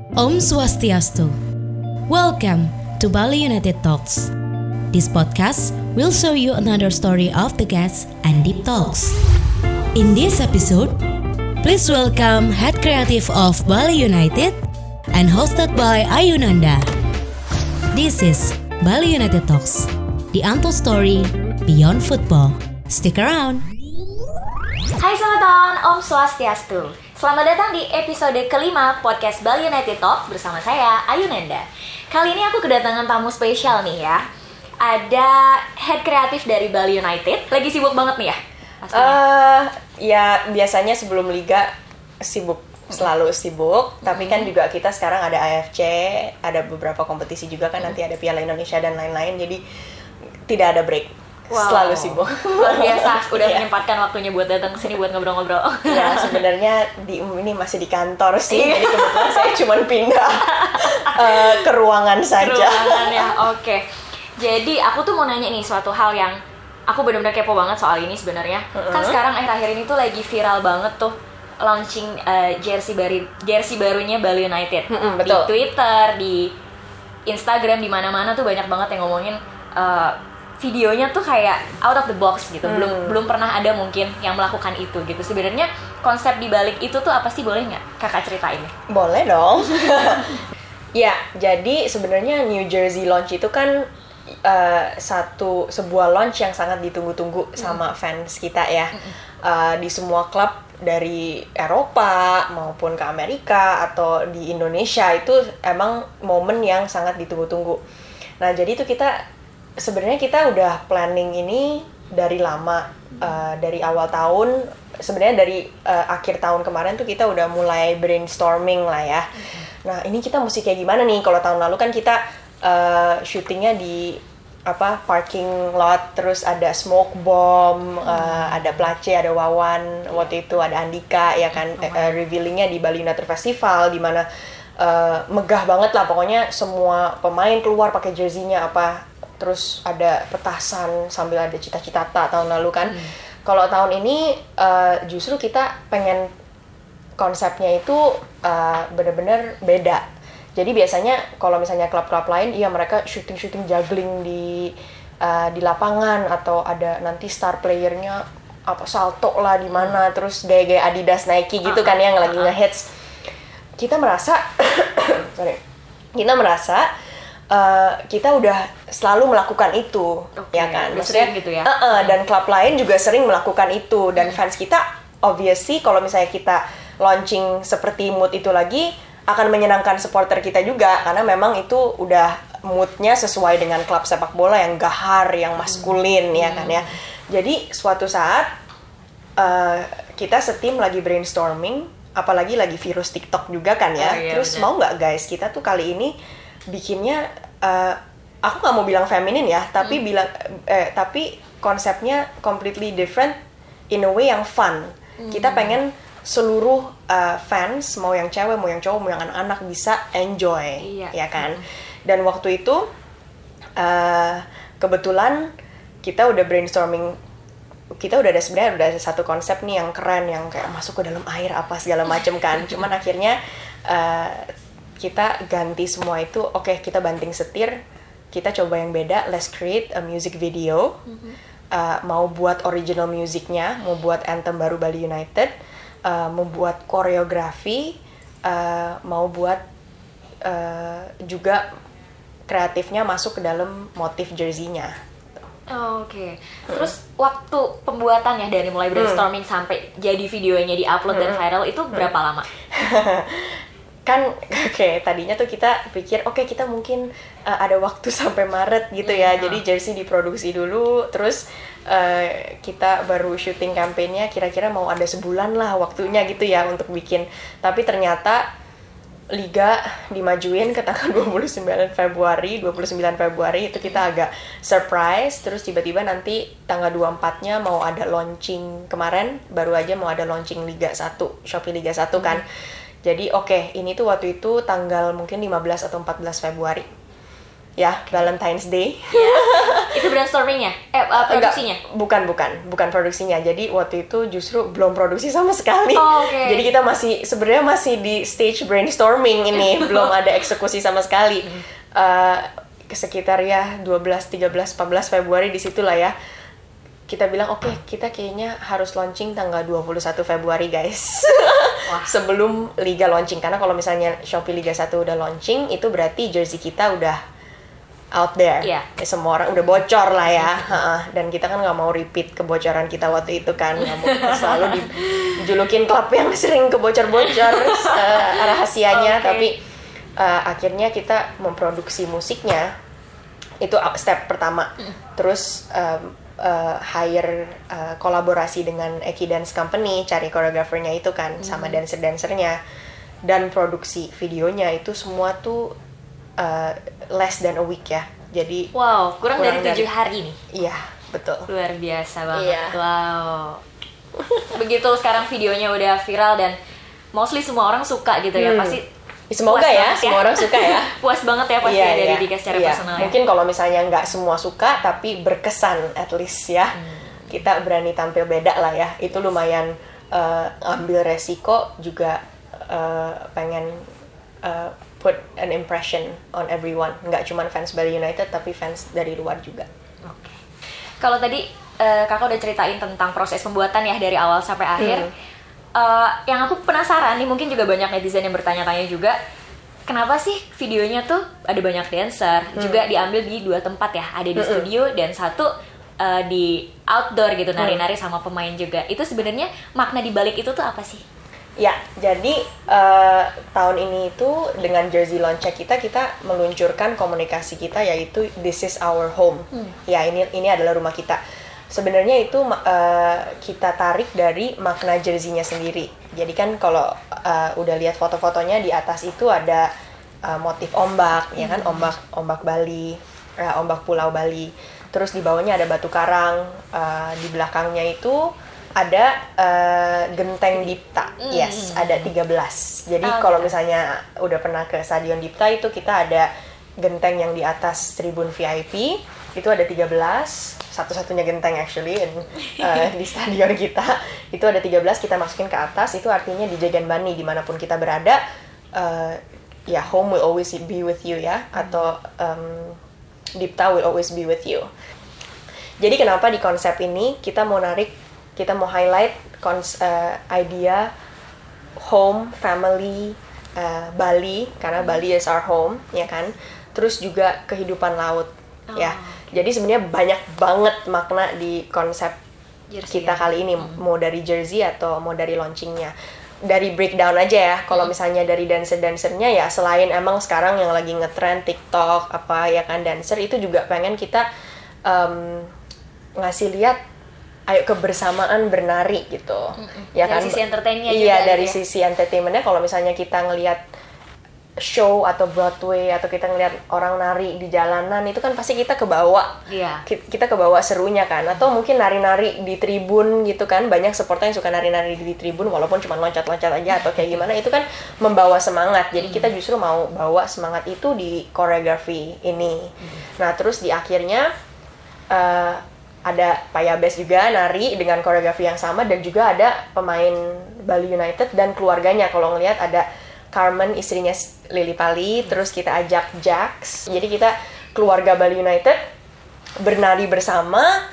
Om Swastiastu. Welcome to Bali United Talks. This podcast will show you another story of the guests and deep talks. In this episode, please welcome Head Creative of Bali United and hosted by Ayunanda. This is Bali United Talks, the untold story beyond football. Stick around. Hai selamat tahun, Om Swastiastu. Selamat datang di episode kelima podcast Bali United Talks bersama saya, Ayunanda. Kali ini aku kedatangan tamu spesial nih ya. Ada head kreatif dari Bali United. Lagi sibuk banget nih ya? Ya biasanya sebelum liga sibuk, selalu sibuk. Tapi kan juga kita sekarang ada AFC, ada beberapa kompetisi juga kan, nanti ada Piala Indonesia dan lain-lain. Jadi tidak ada break. Wow. Selalu sibuk. Luar biasa, udah menyempatkan waktunya buat datang ke sini buat ngobrol-ngobrol. Ya sebenarnya ini masih di kantor sih. Jadi kebetulan saya cuma pindah ke ruangan saja. Ruangan ya, oke. Jadi aku tuh mau nanya nih suatu hal yang aku benar-benar kepo banget soal ini sebenarnya. Kan sekarang akhir-akhir ini tuh lagi viral banget tuh launching jersey barunya Bali United. Betul. Di Twitter, di Instagram, di mana-mana tuh banyak banget yang ngomongin videonya tuh kayak out of the box gitu. Belum pernah ada mungkin yang melakukan itu gitu. Sebenarnya konsep di balik itu tuh apa sih, boleh nggak kakak ceritain? Boleh dong. Ya, jadi sebenarnya New Jersey launch itu kan sebuah launch yang sangat ditunggu-tunggu sama fans kita ya. Di semua klub dari Eropa maupun ke Amerika atau di Indonesia itu emang momen yang sangat ditunggu-tunggu. Nah, jadi itu sebenarnya kita udah planning ini dari lama, dari awal tahun. Sebenarnya dari akhir tahun kemarin tuh kita udah mulai brainstorming lah ya. Nah, ini kita mesti kayak gimana nih? Kalau tahun lalu kan kita syutingnya di parking lot, terus ada smoke bomb, ada Place, ada Wawan, waktu itu ada Andika ya kan, revealingnya di Bali United Festival, di mana megah banget lah pokoknya, semua pemain keluar pakai jersey-nya terus ada petasan sambil ada cita-cita tahun lalu kan. Kalau tahun ini justru kita pengen konsepnya itu benar-benar beda. Jadi biasanya kalau misalnya klub-klub lain, mereka syuting juggling di lapangan, atau ada nanti star playernya salto lah di mana, terus gaya-gaya Adidas, Nike gitu kan yang lagi ngehits. Kita merasa kita udah selalu melakukan itu, ya kan? Maksudnya gitu ya. Dan klub lain juga sering melakukan itu, dan fans kita obviously kalau misalnya kita launching seperti mood itu lagi akan menyenangkan supporter kita juga, karena memang itu udah moodnya sesuai dengan klub sepak bola yang gahar, yang maskulin, ya kan ya. Jadi suatu saat kita setim lagi brainstorming, apalagi lagi virus TikTok juga kan ya. Terus bener. Mau nggak guys, kita tuh kali ini bikinnya, aku nggak mau bilang feminin ya, tapi tapi konsepnya completely different in a way yang fun. Kita pengen seluruh fans, mau yang cewek, mau yang cowok, mau yang anak-anak bisa enjoy, ya kan? Dan waktu itu kebetulan kita udah brainstorming, kita udah ada satu konsep nih yang keren, yang kayak masuk ke dalam air apa segala macem kan. Cuman akhirnya kita ganti semua itu. Oke, kita banting setir, kita coba yang beda. Let's create a music video. Mau buat original musicnya, mau buat anthem baru Bali United, membuat koreografi, mau buat juga kreatifnya masuk ke dalam motif jersey-nya. Oke. Terus waktu pembuatannya dari mulai brainstorming sampai jadi videonya di-upload dan viral itu berapa lama? Kan tadinya tuh kita pikir kita mungkin ada waktu sampai Maret gitu ya. Jadi jersey diproduksi dulu, terus kita baru syuting kampanyenya kira-kira mau ada sebulan lah waktunya gitu ya untuk bikin. Tapi ternyata Liga dimajuin ke tanggal 29 Februari itu kita agak surprise. Terus tiba-tiba nanti tanggal 24-nya mau ada launching, kemarin baru aja mau ada launching Liga 1, Shopee Liga 1 kan. Jadi ini tuh waktu itu tanggal mungkin 15 atau 14 Februari. Ya, Valentine's Day. Itu brainstormingnya? Produksinya? Enggak, bukan produksinya. Jadi waktu itu justru belum produksi sama sekali. Okay. Jadi kita sebenarnya masih di stage brainstorming ini, belum ada eksekusi sama sekali. Sekitar ya 12, 13, 14 Februari disitulah ya. Kita bilang oke, kita kayaknya harus launching tanggal 21 Februari guys. Wah. Sebelum Liga launching. Karena kalau misalnya Shopee Liga 1 udah launching, itu berarti jersey kita udah out there. Semua orang udah bocor lah ya. Dan kita kan nggak mau repeat kebocoran kita waktu itu kan. Nggak mau selalu dijulukin klub yang sering kebocor-bocor rahasianya. Tapi akhirnya kita memproduksi musiknya. Itu step pertama. Terus hire kolaborasi dengan Eki Dance Company, cari koreografernya itu kan, sama dancer-dancernya, dan produksi videonya itu semua tuh less than a week ya. Jadi kurang dari 7 hari nih. Iya, betul. Luar biasa banget. Iya. Wow. Begitu sekarang videonya udah viral dan mostly semua orang suka gitu ya. Pasti semoga ya, semua orang suka ya. Puas banget ya pasti dari Dika secara personal ya. Mungkin kalau misalnya nggak semua suka, tapi berkesan at least ya. Kita berani tampil beda lah ya. Itu lumayan ambil resiko juga, pengen put an impression on everyone. Nggak cuma fans Bali United, tapi fans dari luar juga. Oke. Kalau tadi kakak udah ceritain tentang proses pembuatan ya dari awal sampai akhir. Yang aku penasaran nih, mungkin juga banyak netizen yang bertanya-tanya juga, kenapa sih videonya tuh ada banyak dancer, juga diambil di 2 tempat ya, ada di studio dan satu di outdoor gitu, nari-nari sama pemain juga. Itu sebenarnya makna di balik itu tuh apa sih? Ya, jadi tahun ini itu dengan jersey launch kita meluncurkan komunikasi kita, yaitu This is our home. Ya, ini adalah rumah kita. Sebenarnya itu kita tarik dari makna jersey-nya sendiri. Jadi kan kalau udah lihat foto-fotonya, di atas itu ada motif ombak, ya kan, ombak Bali, ombak Pulau Bali. Terus di bawahnya ada batu karang, di belakangnya itu ada genteng Dipta. Yes, ada 13. Jadi kalau misalnya udah pernah ke Stadion Dipta, itu kita ada genteng yang di atas tribun VIP, itu ada 13, satu-satunya genteng actually di stadion kita. Itu ada 13, kita masukin ke atas, itu artinya di Jaganbani, dimanapun kita berada, ya home will always be with you ya, atau Dipta will always be with you. Jadi kenapa di konsep ini kita mau highlight idea home, family, Bali, karena Bali is our home, ya kan. Terus juga kehidupan laut, ya. Jadi sebenarnya banyak banget makna di konsep jersey kita kali ini, mau dari jersey atau mau dari launchingnya. Dari breakdown aja ya, kalau misalnya dari dancer-dancernya ya, selain emang sekarang yang lagi ngetrend TikTok apa ya kan, dancer itu juga pengen kita ngasih lihat ayo kebersamaan bernari gitu. Ya dari kan? Sisi entertainnya juga. Iya, dari sisi entertainmentnya, kalau misalnya kita ngelihat show atau Broadway atau kita ngelihat orang nari di jalanan, itu kan pasti kita kebawa. Kita kebawa serunya kan, atau mungkin nari-nari di tribun gitu kan, banyak supporter yang suka nari-nari di tribun walaupun cuma loncat-loncat aja atau kayak gimana, itu kan membawa semangat. Jadi kita justru mau bawa semangat itu di koreografi ini. Nah, terus di akhirnya ada Pak Yabes juga nari dengan koreografi yang sama, dan juga ada pemain Bali United dan keluarganya. Kalau ngelihat ada Carmen, istrinya Lily Pali, terus kita ajak Jax. Jadi kita keluarga Bali United bernari bersama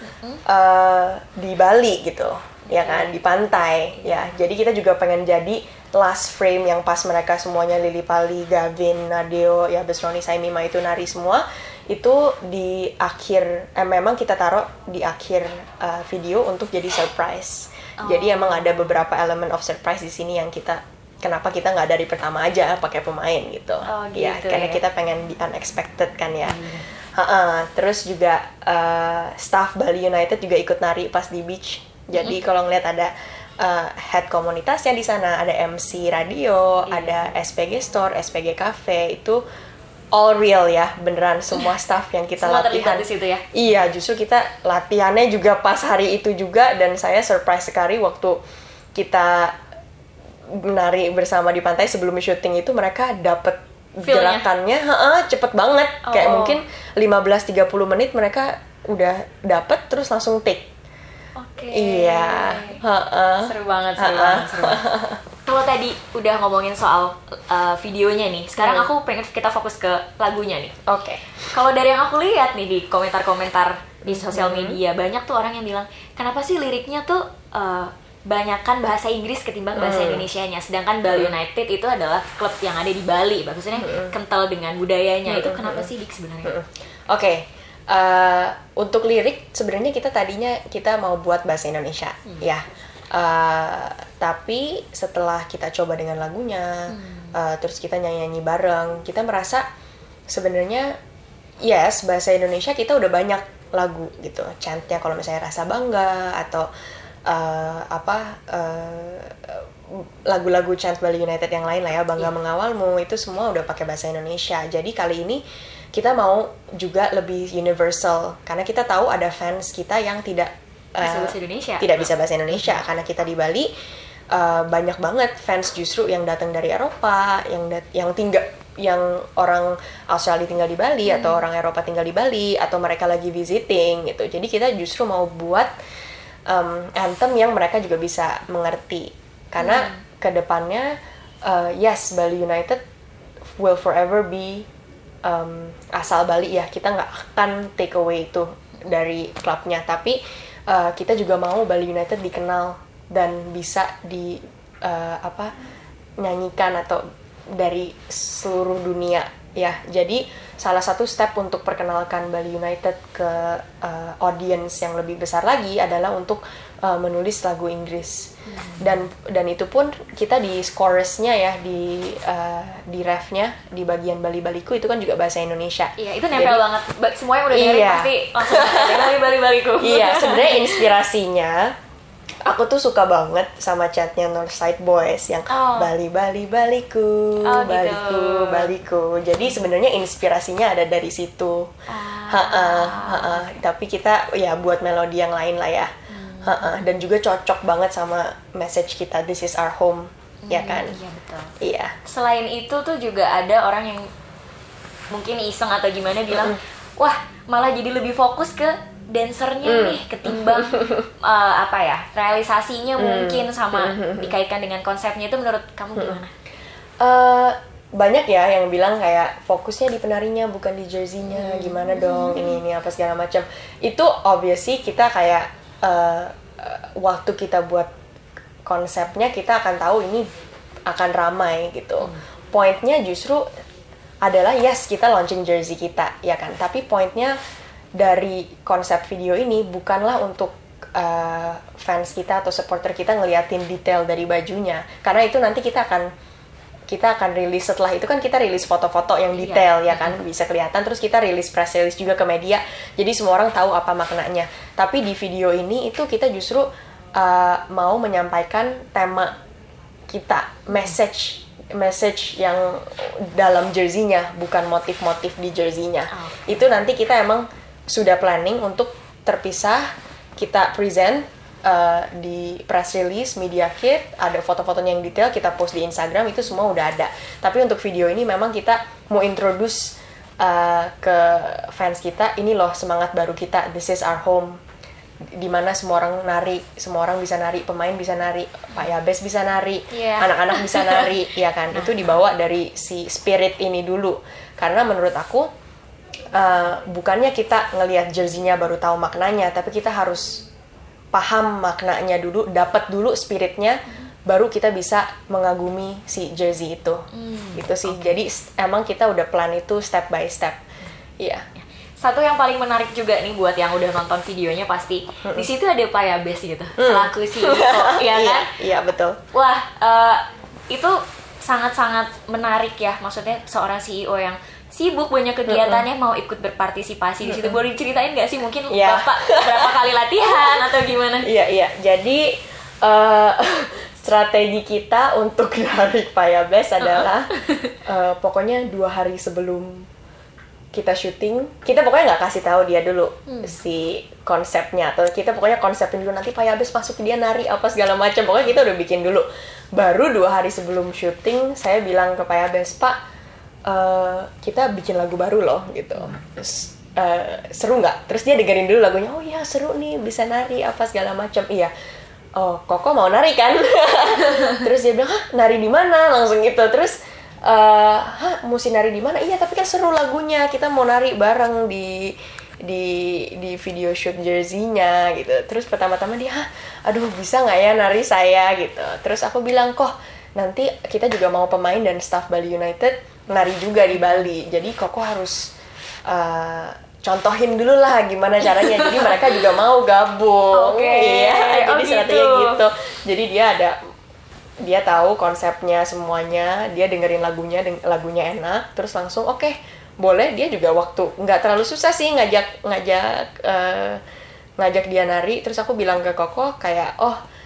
di Bali gitu, ya kan, di pantai. Ya, jadi kita juga pengen jadi last frame yang pas mereka semuanya, Lily Pali, Gavin, Nadeo, Yabes, Roni, Saimima itu nari semua. Itu di akhir, memang kita taruh di akhir video untuk jadi surprise. Jadi emang ada beberapa elemen of surprise di sini yang kenapa kita nggak dari pertama aja pakai pemain gitu. Gitu ya, karena kita pengen di unexpected kan ya. Terus juga staff Bali United juga ikut nari pas di beach. Jadi kalau ngeliat ada head komunitasnya di sana, ada MC radio, ada SPG Store, SPG Cafe, itu all real ya, beneran semua staff yang kita semua latihan terlibat di situ ya. Iya, justru kita latihannya juga pas hari itu juga, dan saya surprise sekali waktu kita menari bersama di pantai sebelum syuting itu, mereka dapet gerakannya cepet banget. Kayak mungkin 15-30 menit mereka udah dapet terus langsung take. Oke. Iya. Seru banget. Kalau tadi udah ngomongin soal videonya nih, sekarang aku pengen kita fokus ke lagunya nih. Oke. Kalau dari yang aku lihat nih di komentar-komentar di sosial media, banyak tuh orang yang bilang, kenapa sih liriknya tuh banyakan bahasa Inggris ketimbang bahasa Indonesianya, sedangkan Bali United itu adalah klub yang ada di Bali, maksudnya kental dengan budayanya. Itu kenapa sih, Dik, sebenarnya? Oke. Untuk lirik sebenarnya tadinya kita mau buat bahasa Indonesia, ya. Tapi setelah kita coba dengan lagunya, terus kita nyanyi bareng, kita merasa sebenarnya yes, bahasa Indonesia kita udah banyak lagu gitu, chantnya kalau misalnya Rasa Bangga atau lagu-lagu chant Bali United yang lain lah ya, Bangga Mengawalmu, itu semua udah pakai bahasa Indonesia. Jadi kali ini kita mau juga lebih universal, karena kita tahu ada fans kita yang tidak bisa bahasa Indonesia, karena kita di Bali banyak banget fans justru yang datang dari Eropa, yang orang Australia tinggal di Bali atau orang Eropa tinggal di Bali atau mereka lagi visiting gitu. Jadi kita justru mau buat anthem yang mereka juga bisa mengerti, karena kedepannya yes, Bali United will forever be asal Bali ya, kita nggak akan take away itu dari klubnya, tapi kita juga mau Bali United dikenal dan bisa nyanyikan atau dari seluruh dunia ya. Jadi salah satu step untuk perkenalkan Bali United ke audience yang lebih besar lagi adalah untuk menulis lagu Inggris. Dan itu pun kita di chorusnya ya, di refnya, di bagian Bali-Baliku itu kan juga bahasa Indonesia. Iya, itu nempel banget. Semua yang udah dengerin pasti langsung Bali-Baliku. Iya, sebenarnya inspirasinya aku tuh suka banget sama chatnya Northside Boys yang Baliku, Baliku. Jadi sebenarnya inspirasinya ada dari situ. Tapi kita ya buat melodi yang lain lah ya. Dan juga cocok banget sama message kita, this is our home, ya kan? Iya, betul. Iya. Selain itu tuh juga ada orang yang mungkin iseng atau gimana bilang, wah malah jadi lebih fokus ke dancernya nih ketimbang realisasinya mungkin sama dikaitkan dengan konsepnya. Itu menurut kamu gimana? Banyak ya yang bilang kayak fokusnya di penarinya bukan di jersey-nya, gimana dong ini apa segala macam. Itu obviously kita kayak waktu kita buat konsepnya kita akan tahu ini akan ramai gitu. Pointnya justru adalah yes, kita launching jersey kita ya kan, tapi pointnya dari konsep video ini bukanlah untuk fans kita atau supporter kita ngeliatin detail dari bajunya, karena itu nanti kita akan rilis. Setelah itu kan kita rilis foto-foto yang detail ya kan, bisa kelihatan, terus kita rilis press release juga ke media, jadi semua orang tahu apa maknanya. Tapi di video ini itu kita justru mau menyampaikan tema kita, message yang dalam jersey-nya, bukan motif-motif di jersey-nya. Itu nanti kita emang sudah planning untuk terpisah, kita present di press release, media kit, ada foto-fotonya yang detail, kita post di Instagram, itu semua udah ada. Tapi untuk video ini memang kita mau introduce ke fans kita, ini loh semangat baru kita, this is our home, dimana semua orang nari, semua orang bisa nari, pemain bisa nari, Pak Yabes bisa nari, anak-anak bisa nari, ya kan? Itu dibawa dari si spirit ini dulu. Karena menurut aku bukannya kita ngelihat jersey-nya baru tahu maknanya, tapi kita harus paham maknanya dulu, dapat dulu spiritnya, baru kita bisa mengagumi si jersey itu. Gitu sih. Jadi emang kita udah plan itu step by step. Iya. Satu yang paling menarik juga nih buat yang udah nonton videonya pasti di situ ada Pak Yabes gitu, selaku CEO, ya kan? Iya, betul. Wah, itu sangat-sangat menarik ya. Maksudnya seorang CEO yang sibuk banyak kegiatannya mau ikut berpartisipasi di situ. Boleh diceritain nggak sih mungkin Bapak berapa kali latihan atau gimana? Iya. Jadi strategi kita untuk narik Pak Yabes adalah pokoknya 2 hari sebelum kita syuting, kita pokoknya nggak kasih tahu dia dulu si konsepnya, atau kita pokoknya konsepin dulu, nanti Pak Yabes masuk dia nari apa segala macam, pokoknya kita udah bikin dulu. Baru 2 hari sebelum syuting saya bilang ke Pak Yabes, Pak, kita bikin lagu baru loh gitu. Terus seru nggak? Terus dia dengerin dulu lagunya, oh iya seru nih, bisa nari apa segala macam. Iya, oh Koko mau nari kan? Terus dia bilang, hah nari di mana? Langsung gitu. Terus, hah mesti nari di mana? Iya tapi kan seru lagunya, kita mau nari bareng di video shoot jersey-nya gitu. Terus pertama-tama dia, hah aduh bisa nggak ya nari saya gitu. Terus aku bilang, kok nanti kita juga mau pemain dan staff Bali United nari juga di Bali. Jadi Koko harus contohin dulu lah gimana caranya, jadi mereka juga mau gabung. Iya, jadi strategi gitu. Jadi dia tahu konsepnya semuanya, dia dengerin lagunya enak, terus langsung oke, boleh. Dia juga waktu nggak terlalu susah sih ngajak dia nari. Terus aku bilang ke Koko kayak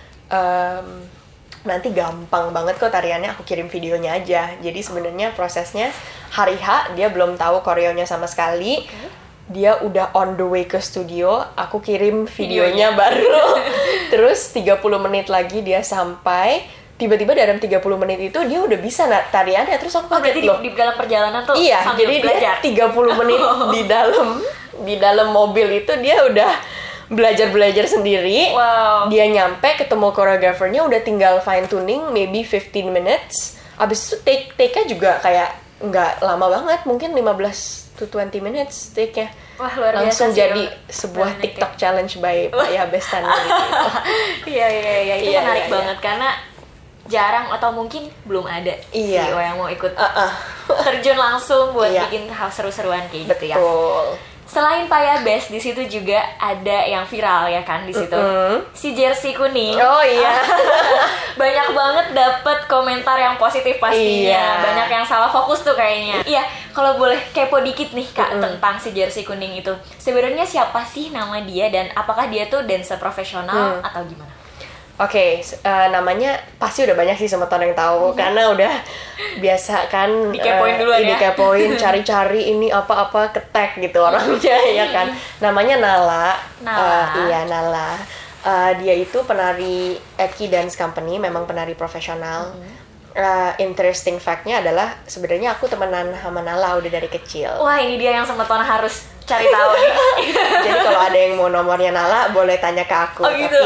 nanti gampang banget kok tariannya, aku kirim videonya aja. Jadi sebenarnya prosesnya hari H dia belum tahu koreonya sama sekali. Dia udah on the way ke studio, aku kirim videonya baru. Terus 30 menit lagi dia sampai, tiba-tiba dalam 30 menit itu dia udah bisa tariannya. Terus aku kaget loh. Di dalam perjalanan tuh iya, sambil jadi belajar. Dia 30 menit di dalam mobil itu dia udah belajar sendiri. Wow. Dia nyampe ketemu choreographer-nya, udah tinggal fine tuning maybe 15 minutes. Abis itu take-nya juga kayak nggak lama banget, mungkin 15 to 20 minutes take-nya. Wah, luar biasa. Langsung sih, jadi sebuah TikTok challenge by Pak Yabestan gitu. Iya, itu Iya, menarik iya, banget karena jarang atau mungkin belum ada Iya. CEO yang mau ikut terjun langsung buat Iya. bikin hal seru-seruan kayak gitu ya. Betul. Selain Pak Yabes, di situ juga ada yang viral ya kan di situ. Si jersey kuning. Oh iya. Banyak banget dapet komentar yang positif pastinya. Iya. Banyak yang salah fokus tuh kayaknya. Iya, kalau boleh kepo dikit nih Kak tentang si jersey kuning itu. Sebenarnya siapa sih nama dia dan apakah dia tuh dancer profesional atau gimana? Oke, namanya pasti udah banyak sih Semeton yang tahu karena udah biasa kan Dikepoin duluan ya. dikepoin, cari-cari ini apa-apa ketek gitu orangnya ya kan. Namanya Nala. Iya, Nala. Dia itu penari Eki Dance Company, memang penari profesional. Interesting fact-nya adalah sebenarnya aku temenan sama Nala udah dari kecil. Wah, ini dia yang Semeton harus cari tahu nih. Jadi kalau ada yang mau nomornya Nala boleh tanya ke aku. Oh gitu.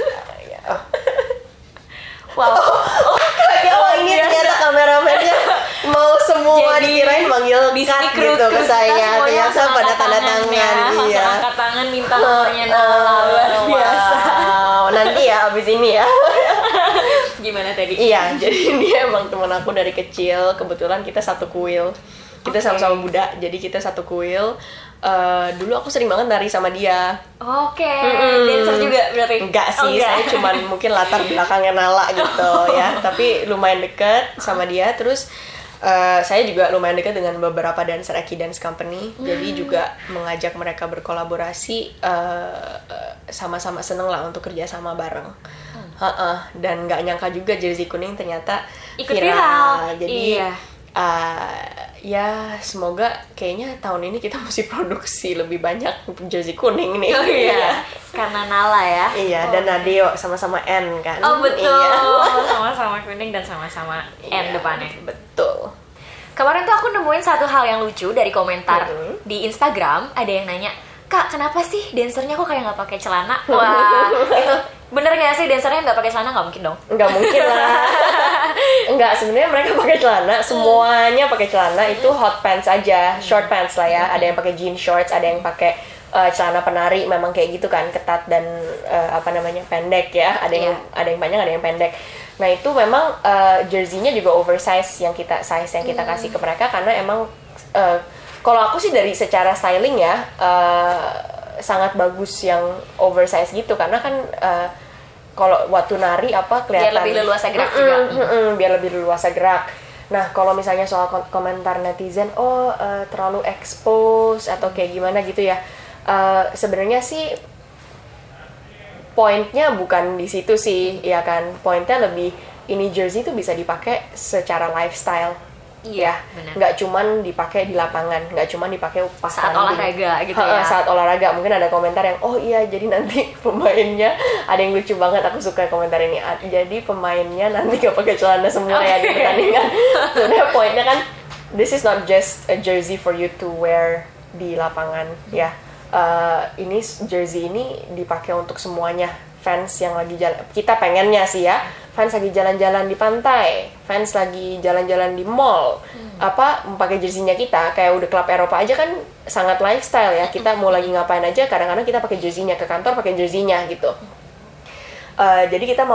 Wow. Ini ternyata kameramennya mau semua dikirain manggil di sini cut kru gitu ke saya. semuanya Ternyata pada tanda tangan. langsung Iya. angkat tangan minta nomornya Nala. Luar biasa. Wow. Nanti ya abis ini ya. Gimana tadi? Iya, jadi dia emang teman aku dari kecil. Kebetulan kita satu kuil. Kita sama-sama Buddha, jadi kita satu kuil. Dulu aku sering banget nari sama dia. Oke, dancer juga berarti? Enggak sih, saya cuman mungkin latar belakangnya Nala gitu ya. Tapi lumayan deket sama dia. Terus saya juga lumayan dekat dengan beberapa dancer Eki Dance Company. Jadi juga mengajak mereka berkolaborasi, sama-sama seneng lah untuk kerja sama bareng. Dan nggak nyangka juga jersey kuning ternyata ikut viral. Jadi iya. Ya semoga kayaknya tahun ini kita mesti produksi lebih banyak jersey kuning nih. Oh iya, karena Nala ya. Iya, dan Nadeo sama-sama N kan. Oh betul, iya. sama-sama kuning dan sama-sama N depannya. Betul. Kemarin tuh aku nemuin satu hal yang lucu dari komentar di Instagram. Ada yang nanya, Kak kenapa sih dancernya kok kayak nggak pakai celana? Wah, itu bener nggak sih dancernya nggak pakai celana? Nggak mungkin dong. Nggak mungkin lah. Enggak, sebenarnya mereka pakai celana, semuanya pakai celana. Itu hot pants aja, short pants lah ya. Ada yang pakai jean shorts, ada yang pakai celana penari, memang kayak gitu kan, ketat dan pendek ya. Ada yang panjang, ada yang pendek. Nah itu memang jersey-nya juga oversize yang kita kasih ke mereka karena emang kalau aku sih dari secara styling ya sangat bagus yang oversize gitu karena kan kalau waktu nari kelihatan biar lebih leluasa gerak juga. Biar lebih leluasa gerak. Nah kalau misalnya soal komentar netizen, terlalu expose atau kayak gimana gitu ya, sebenarnya sih poinnya bukan di situ sih, ya kan? Poinnya lebih ini jersey itu bisa dipakai secara lifestyle. Iya, benar. Nggak cuman dipakai di lapangan, nggak cuman dipakai pas saat olahraga gitu ya. Saat olahraga mungkin ada komentar yang iya jadi nanti pemainnya ada yang lucu banget, aku suka komentar ini. Jadi pemainnya nanti nggak pakai celana semua ya di pertandingan. Sebenarnya poinnya kan this is not just a jersey for you to wear di lapangan ya. Ini jersey ini dipakai untuk semuanya, fans yang lagi jalan, kita pengennya sih ya, fans lagi jalan-jalan di pantai, fans lagi jalan-jalan di mall, pakai jersey-nya kita. Kayak udah klub Eropa aja kan sangat lifestyle ya, kita mau lagi ngapain aja kadang-kadang kita pakai jersey-nya, ke kantor pakai jersey-nya gitu. Jadi kita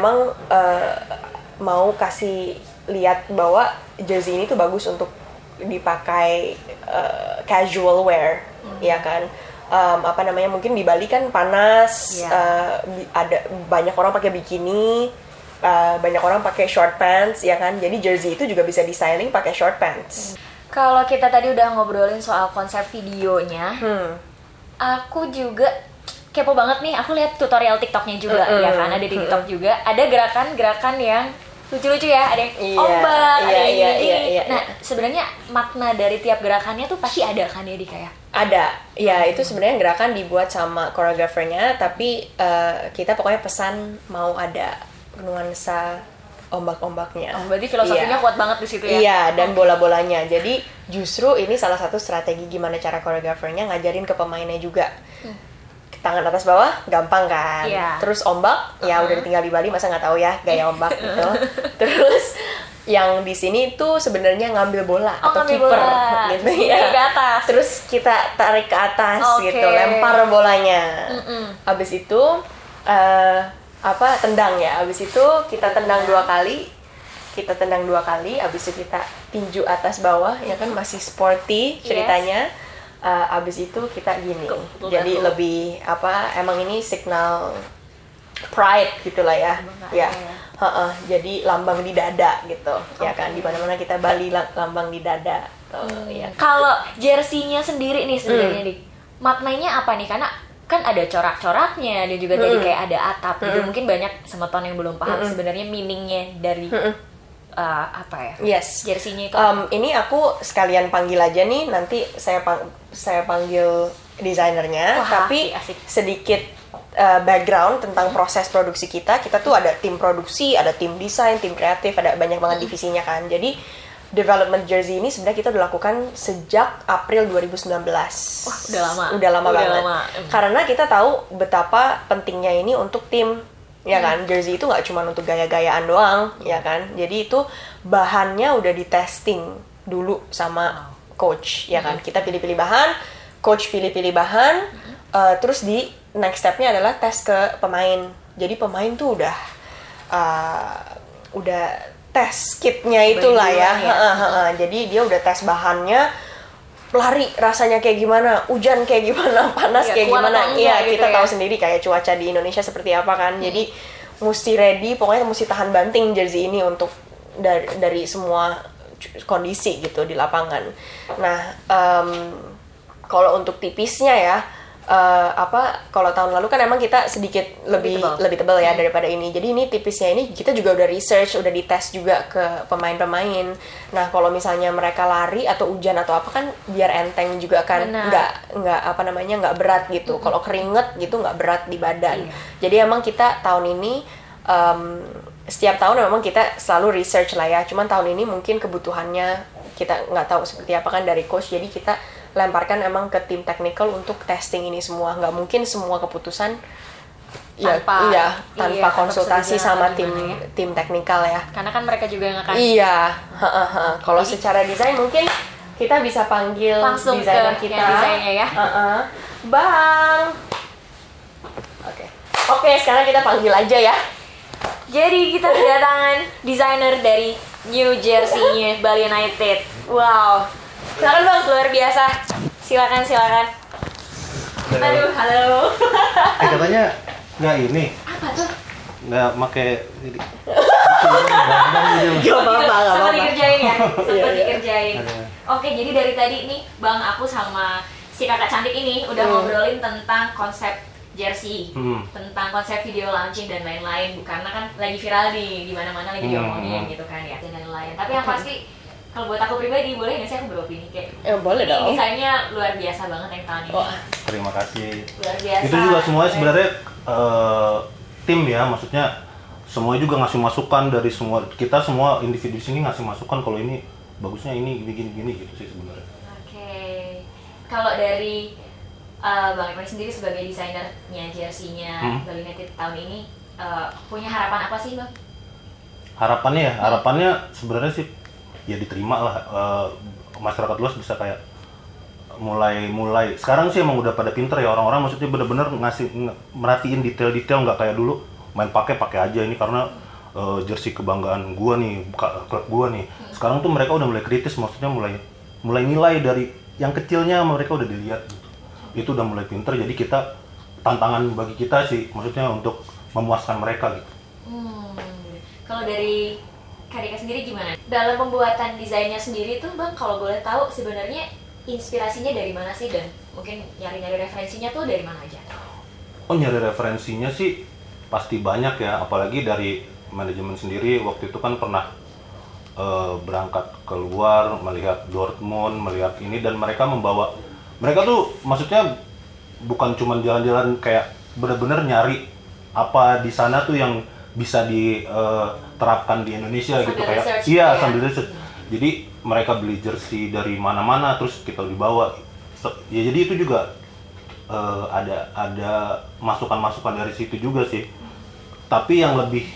mau kasih lihat bahwa jersey ini tuh bagus untuk dipakai casual wear, ya kan. Mungkin di Bali kan panas, ada banyak orang pakai bikini, banyak orang pakai short pants, ya kan. Jadi jersey itu juga bisa di styling pakai short pants. Kalau kita tadi udah ngobrolin soal konsep videonya, aku juga kepo banget nih. Aku lihat tutorial TikToknya juga, ya kan, ada di TikTok juga. Ada gerakan-gerakan yang lucu-lucu ya, ada yang ombak, ada yang gini. Nah, sebenarnya makna dari tiap gerakannya tuh pasti ada kan ya, kayak? Ada, ya itu sebenarnya gerakan dibuat sama koreografernya, tapi kita pokoknya pesan mau ada nuansa ombak-ombaknya. Oh, berarti filosofinya kuat banget di situ ya? Iya, dan bola-bolanya. Jadi justru ini salah satu strategi gimana cara koreografernya ngajarin ke pemainnya juga. Tangan atas bawah gampang kan, terus ombak ya udah tinggal di Bali masa nggak tahu ya gaya ombak gitu. Terus yang di sini tuh sebenarnya ngambil bola atau kiper gitu ya. Ke atas. Terus kita tarik ke atas gitu, lempar bolanya. Abis itu tendang ya. Abis itu kita tendang 2 kali. Abis itu kita tinju atas bawah ya kan, masih sporty ceritanya. Abis itu kita gini, jadi lebih emang ini signal pride gitulah ya, jadi lambang di dada gitu, ya kan, di mana-mana kita Bali lambang di dada. Ya. Kalau jersey-nya sendiri nih sebenarnya maknanya apa nih? Karena kan ada corak-coraknya, dan juga tadi kayak ada atap, gitu. Mungkin banyak someton yang belum paham sebenarnya meaningnya dari jersey-nya itu. Ini aku sekalian panggil aja nih, nanti saya panggil desainernya. Tapi asik. Sedikit background tentang proses produksi kita. Kita tuh ada tim produksi, ada tim desain, tim kreatif, ada banyak banget divisinya kan. Jadi development jersey ini sebenarnya kita udah lakukan sejak April 2019. Wah, udah lama banget. Karena kita tahu betapa pentingnya ini untuk tim. Ya kan, jersey itu nggak cuma untuk gaya-gayaan doang, ya kan. Jadi itu bahannya udah di testing dulu sama coach, ya kan. Kita pilih-pilih bahan, coach pilih-pilih bahan, terus di next stepnya adalah tes ke pemain. Jadi pemain tuh udah tes kitnya itulah ya. Jadi dia udah tes bahannya, lari rasanya kayak gimana, hujan kayak gimana, panas kayak gimana. Iya, kita tahu sendiri kayak cuaca di Indonesia seperti apa kan. Jadi mesti ready, pokoknya mesti tahan banting jersey ini untuk dari semua kondisi gitu di lapangan. Nah, kalau untuk tipisnya ya, kalau tahun lalu kan emang kita sedikit lebih tebal ya daripada ini. Jadi ini tipisnya ini kita juga udah research, udah dites juga ke pemain-pemain. Nah, kalau misalnya mereka lari atau hujan atau apa kan biar enteng juga kan, nggak berat gitu. Kalau keringet gitu nggak berat di badan. Jadi emang kita tahun ini setiap tahun memang kita selalu research lah ya. Cuman tahun ini mungkin kebutuhannya kita nggak tahu seperti apa kan dari coach. Jadi kita lemparkan emang ke tim technical untuk testing ini semua. Nggak mungkin semua keputusan tanpa konsultasi sama tim technical ya. Karena kan mereka juga yang akan. Iya. Kalau secara desain mungkin kita bisa panggil langsung desainer ke kita. Desainnya ya. Bang. Oke, sekarang kita panggil aja ya. Jadi kita kedatangan desainer dari New Jersey-nya Bali United. Wow. Silakan Bang, luar biasa. Silakan. Aduh, halo. Katanya nggak ini. Apa tuh? Nggak pakai ini. Sempat dikerjain ya? Sempat dikerjain. Oke, jadi dari tadi nih Bang, aku sama si kakak cantik ini udah ngobrolin tentang konsep jersey, tentang konsep video launching dan lain-lain. Karena kan lagi viral di mana-mana lagi diomongin gitu kan ya, dan lain-lain. Tapi yang pasti kalau buat aku pribadi, boleh nggak sih aku beropini kayak? Boleh dong. Desainnya luar biasa banget yang tahun ini. Terima kasih. Luar biasa. Itu juga semuanya sebenarnya tim ya, maksudnya semuanya juga ngasih masukan dari semua, kita semua individu di sini ngasih masukan kalau ini bagusnya ini gini gitu sih sebenarnya. Oke. Kalau dari Bang Ipan sendiri sebagai desainernya jersey-nya Bali United tahun ini punya harapan apa sih Bang? Harapannya sebenarnya sih ya diterima lah, masyarakat luas bisa kayak mulai sekarang sih emang udah pada pinter ya orang-orang, maksudnya bener-bener merhatiin detail-detail, nggak kayak dulu main pakai aja ini karena jersey kebanggaan gua nih, klub gua nih. Sekarang tuh mereka udah mulai kritis, maksudnya mulai nilai dari yang kecilnya mereka udah dilihat gitu. Itu udah mulai pinter, jadi tantangan bagi kita sih maksudnya untuk memuaskan mereka gitu. Kalau dari Kak Dika sendiri gimana? Dalam pembuatan desainnya sendiri tuh Bang, kalau boleh tahu sebenarnya inspirasinya dari mana sih, dan mungkin nyari-nyari referensinya tuh dari mana aja? Nyari referensinya sih pasti banyak ya, apalagi dari manajemen sendiri. Waktu itu kan pernah berangkat keluar, melihat Dortmund, melihat ini, dan mereka tuh maksudnya bukan cuma jalan-jalan, kayak benar-benar nyari apa di sana tuh yang bisa diterapkan di Indonesia sambil gitu, kayak sambil research. Jadi mereka beli jersey dari mana-mana terus kita dibawa. Ya jadi itu juga ada masukan-masukan dari situ juga sih. Tapi yang lebih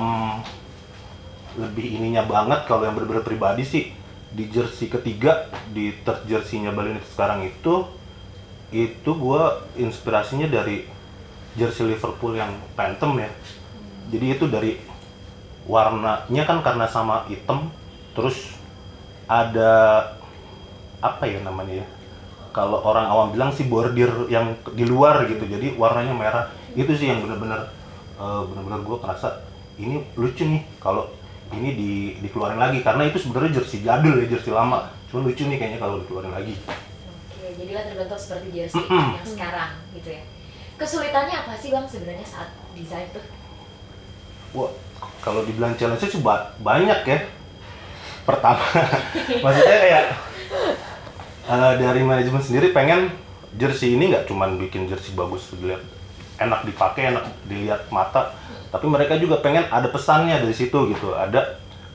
ininya banget kalau yang benar-benar pribadi sih di jersey ketiga, di third jersey-nya Bali United sekarang itu gue inspirasinya dari jersey Liverpool yang Phantom ya. Jadi itu dari warnanya kan karena sama hitam, terus ada apa ya namanya ya, kalau orang awam bilang sih bordir yang di luar gitu, jadi warnanya merah. Itu sih yang benar-benar gue ngerasa ini lucu nih kalau ini dikeluarin lagi, karena itu sebenarnya jersey jadul ya, jersey lama, cuma lucu nih kayaknya kalau dikeluarin lagi. Oke, jadilah terbentuk seperti jersey yang sekarang gitu ya. Kesulitannya apa sih Bang sebenarnya saat desain tuh? Wah, kalau dibilang challenge sih banyak ya. Pertama, maksudnya kayak dari manajemen sendiri pengen jersey ini nggak cuma bikin jersey bagus dilihat, enak dipakai, enak dilihat mata, tapi mereka juga pengen ada pesannya dari situ gitu. Ada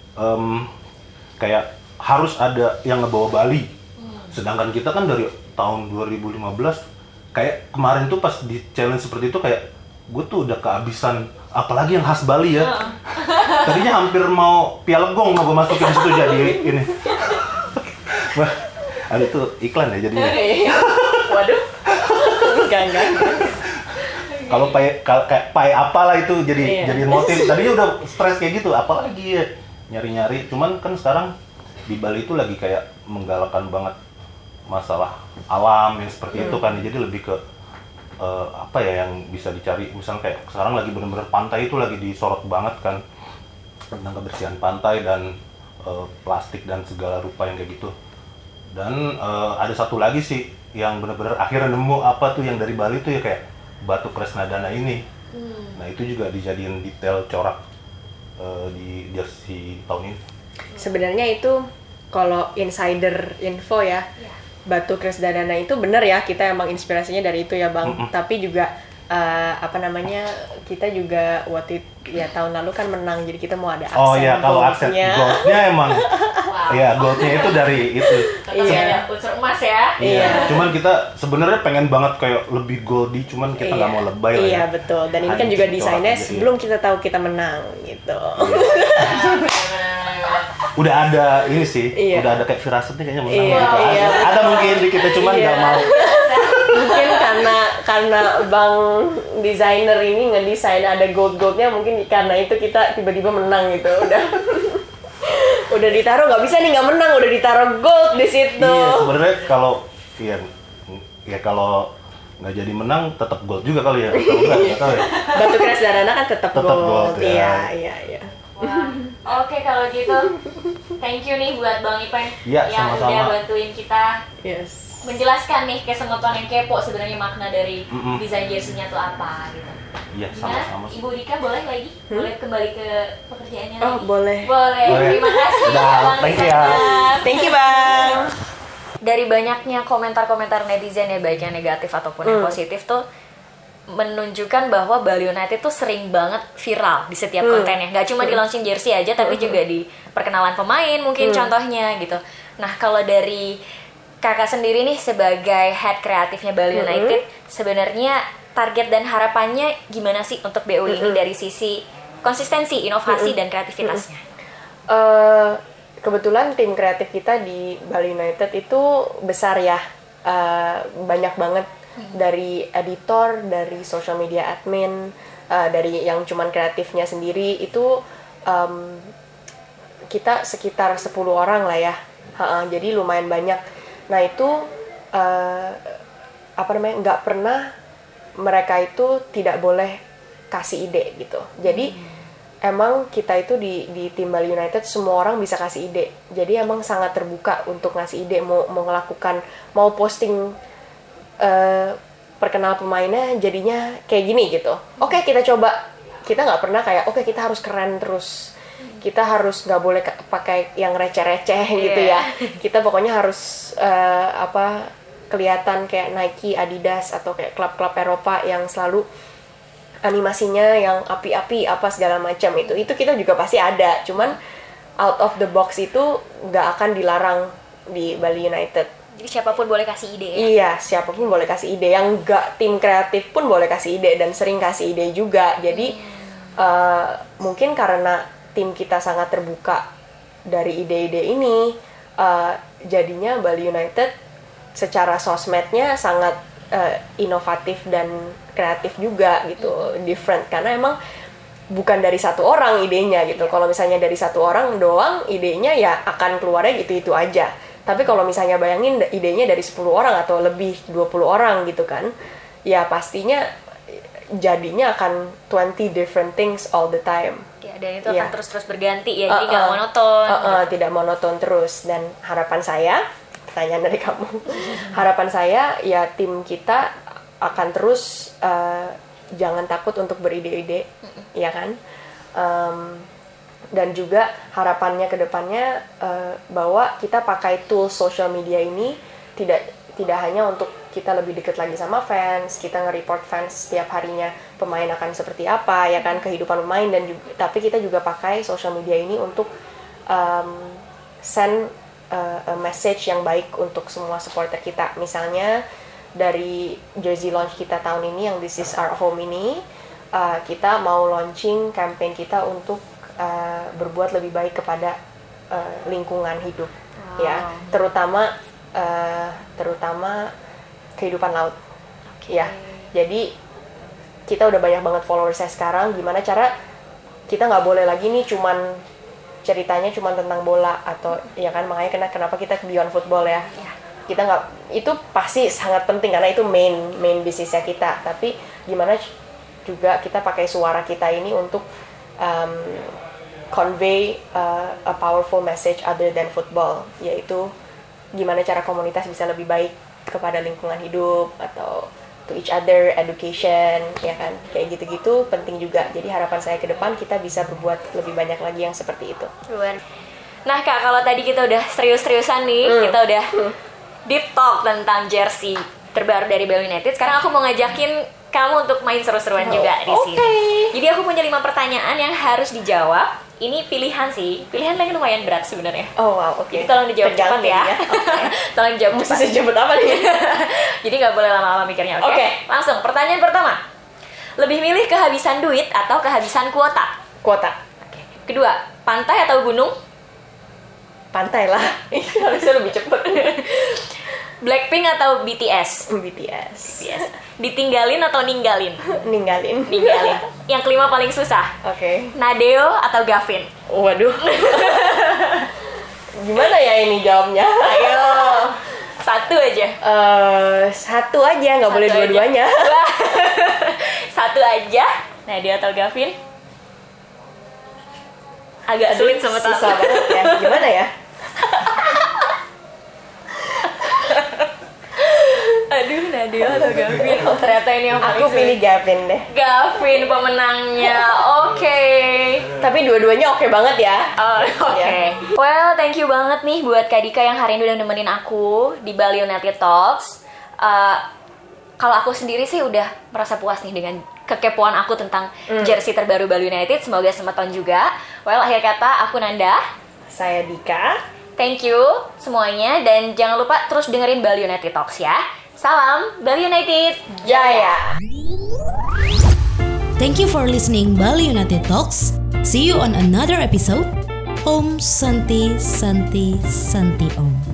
kayak harus ada yang ngebawa Bali. Sedangkan kita kan dari tahun 2015, kayak kemarin tuh pas di challenge seperti itu kayak gue tuh udah kehabisan, apalagi yang khas Bali ya. Tadinya hampir mau Piala Gong mau gue masukin situ jadi ini. Wah, ada itu iklan ya jadinya. Waduh. Enggak. Kalau kayak pai apalah itu jadi motif. Tadinya udah stres kayak gitu, apalagi ya nyari-nyari. Cuman kan sekarang di Bali itu lagi kayak menggalakkan banget masalah alam yang seperti itu kan. Jadi lebih ke apa ya yang bisa dicari, misalnya kayak sekarang lagi bener-bener pantai itu lagi disorot banget kan, tentang kebersihan pantai dan plastik dan segala rupa yang kayak gitu. Dan ada satu lagi sih yang bener-bener akhirnya nemu apa tuh yang dari Bali tuh ya, kayak batu Kresnadana ini. Nah itu juga dijadiin detail corak di jersey tahun ini. Sebenarnya itu kalau insider info ya, batu Kresnadana itu bener ya, kita emang inspirasinya dari itu ya Bang. Tapi juga kita juga waktu ya tahun lalu kan menang, jadi kita mau ada aksen. Oh iya, kalau aksen goldnya emang ya goldnya itu dari itu. Ada unsur emas ya. Iya. Cuman kita sebenarnya pengen banget kayak lebih goldy, cuman kita nggak mau lebay lah. Iya betul. Dan ini kan juga desainnya sebelum kita tahu kita menang gitu. Udah ada ini sih, udah ada kayak firasat nih kayaknya menang gitu. Ada mungkin di kita cuman nggak mau. Mungkin karena Bang desainer ini ngedesain ada goldnya, mungkin karena itu kita tiba-tiba menang gitu. Udah ditaruh, nggak bisa nih nggak menang, udah ditaruh gold di situ. Iya, sebenarnya kalau nggak jadi menang tetap gold juga kali ya. Nggak tahu ya. Batu Kresnadana kan tetap gold. Ya. Iya. Wah, oke kalau gitu, thank you nih buat Bang Ipan yang sama-sama udah bantuin kita Yes. menjelaskan nih kesengotan yang kepo sebenarnya makna dari desain jersey-nya tuh apa gitu. Iya, sama-sama. Ibu Dika boleh lagi? Boleh kembali ke pekerjaannya lagi? Boleh. Boleh. Terima kasih Bang. Thank you Bang. Dari banyaknya komentar-komentar netizen ya, baik yang negatif ataupun yang positif tuh menunjukkan bahwa Bali United tuh sering banget viral di setiap kontennya. Gak cuma di launching jersey aja, tapi juga di perkenalan pemain mungkin contohnya gitu. Nah kalau dari kakak sendiri nih sebagai head kreatifnya Bali United, sebenarnya target dan harapannya gimana sih untuk BU ini dari sisi konsistensi, inovasi, dan kreativitasnya? Kebetulan tim kreatif kita di Bali United itu besar ya, banyak banget dari editor, dari social media admin, dari yang cuman kreatifnya sendiri itu kita sekitar 10 orang lah ya, jadi lumayan banyak. Nah itu nggak pernah mereka itu tidak boleh kasih ide gitu. Jadi emang kita itu di tim Bali United semua orang bisa kasih ide. Jadi emang sangat terbuka untuk ngasih ide, mau melakukan, mau posting perkenal pemainnya jadinya kayak gini gitu. Oke, kita coba. Kita nggak pernah kayak oke kita harus keren terus. Kita harus nggak boleh pakai yang receh-receh gitu ya. Kita pokoknya harus kelihatan kayak Nike, Adidas atau kayak klub-klub Eropa yang selalu animasinya yang api-api apa segala macam itu kita juga pasti ada. Cuman out of the box itu nggak akan dilarang di Bali United. Jadi siapapun boleh kasih ide ya? Iya, siapapun boleh kasih ide. Yang nggak tim kreatif pun boleh kasih ide dan sering kasih ide juga. Jadi mungkin karena tim kita sangat terbuka dari ide-ide ini, jadinya Bali United secara sosmednya sangat inovatif dan kreatif juga gitu, different karena emang bukan dari satu orang idenya gitu. Kalau misalnya dari satu orang doang idenya ya akan keluarnya gitu-itu aja. Tapi kalau misalnya bayangin idenya dari 10 orang atau lebih 20 orang gitu kan, ya pastinya jadinya akan 20 different things all the time. Ya, dan itu akan terus-terus berganti ya, jadi nggak monoton. Tidak monoton terus. Dan harapan saya, pertanyaan dari kamu, harapan saya ya tim kita akan terus jangan takut untuk beride-ide, ya kan? Dan juga harapannya ke depannya bahwa kita pakai tools social media ini tidak hanya untuk kita lebih dekat lagi sama fans, kita nge-report fans setiap harinya pemain akan seperti apa, ya kan, kehidupan pemain, dan juga, tapi kita juga pakai social media ini untuk send a message yang baik untuk semua supporter kita. Misalnya dari jersey launch kita tahun ini yang This Is Our Home ini, kita mau launching campaign kita untuk berbuat lebih baik kepada lingkungan hidup, ya, terutama kehidupan laut, ya. Jadi kita udah banyak banget followersnya sekarang. Gimana cara kita nggak boleh lagi nih cuman ceritanya cuma tentang bola atau ya kan, makanya kenapa kita beyond football ya. Kita nggak, itu pasti sangat penting karena itu main bisnisnya kita. Tapi gimana juga kita pakai suara kita ini untuk convey a powerful message other than football, yaitu gimana cara komunitas bisa lebih baik kepada lingkungan hidup atau to each other, education, ya kan, kayak gitu-gitu penting juga. Jadi harapan saya ke depan kita bisa berbuat lebih banyak lagi yang seperti itu. Nah Kak, kalau tadi kita udah serius-seriusan nih, kita udah deep talk tentang jersey terbaru dari Bali United. Sekarang aku mau ngajakin kamu untuk main seru-seruan juga di sini. Jadi aku punya 5 pertanyaan yang harus dijawab. Ini pilihan sih, pilihan yang lumayan berat sebenarnya. Oh wow, oke. Jadi tolong dijawab cepat ya. Tolong jawab cepat. Mesti jemput apa nih? Jadi nggak boleh lama-lama mikirnya, oke? Langsung, pertanyaan pertama. Lebih milih kehabisan duit atau kehabisan kuota? Kuota. Oke. Kedua, pantai atau gunung? Pantai lah. Harusnya lebih cepet. Blackpink atau BTS? BTS. Ditinggalin atau ninggalin? Ninggalin. Yang kelima paling susah. Oke. Nadeo atau Gavin? Waduh. Gimana ya ini jawabnya? Ayo. Satu aja. Satu aja, nggak boleh dua-duanya. Satu aja. Nadeo atau Gavin? Agak sulit sebetulnya. Susah banget ya. Gimana ya? Aduh, Nadeo atau Gavin? Oh, ternyata ini yang paling Aku pilih Gavin deh. Gavin pemenangnya. Oke. Tapi dua-duanya oke banget ya. Oke. Well, thank you banget nih buat Kak Dika yang hari ini udah nemenin aku di Bali United Talks. Kalau aku sendiri sih udah merasa puas nih dengan kekepoan aku tentang jersey terbaru Bali United. Semoga sempat juga. Well, akhir kata aku Nanda. Saya Dika. Thank you semuanya, dan jangan lupa terus dengerin Bali United Talks ya. Salam Bali United Jaya. Thank you for listening Bali United Talks. See you on another episode. Om Santi Santi Santi Om.